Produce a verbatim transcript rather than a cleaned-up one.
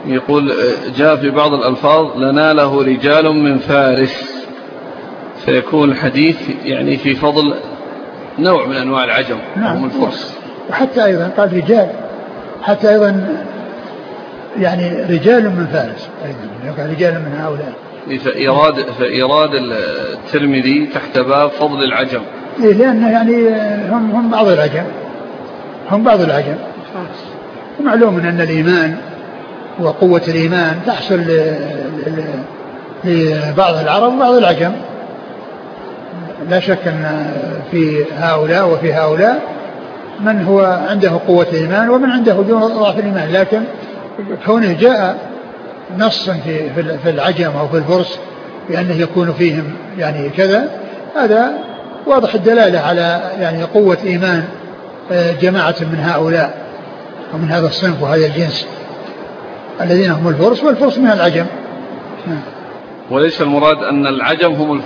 يقول جاء في بعض الألفاظ لناله رجال من فارس، فيكون الحديث يعني في فضل نوع من أنواع العجم. نعم. الفرس. وحتى أيضا قال رجال، حتى أيضا يعني رجال من فارس أيضا، رجال من هؤلاء. فإيراد, فإيراد الترمذي تحت باب فضل العجم، إيه لأنه يعني هم, هم بعض العجم، هم بعض العجم. ومعلوم أن الإيمان وقوة الإيمان تحصل لبعض العرب وبعض العجم، لا شك أن في هؤلاء وفي هؤلاء من هو عنده قوة الإيمان ومن عنده ضعف الإيمان، لكن كونه جاء نص في في العجم أو في الفرس بأنه يكون فيهم يعني كذا، هذا واضح الدلالة على يعني قوة إيمان جماعة من هؤلاء ومن هذا الصنف وهذا الجنس الذين هم الفرس، والفرس من العجم. وليس المراد أن العجم هم الفرس.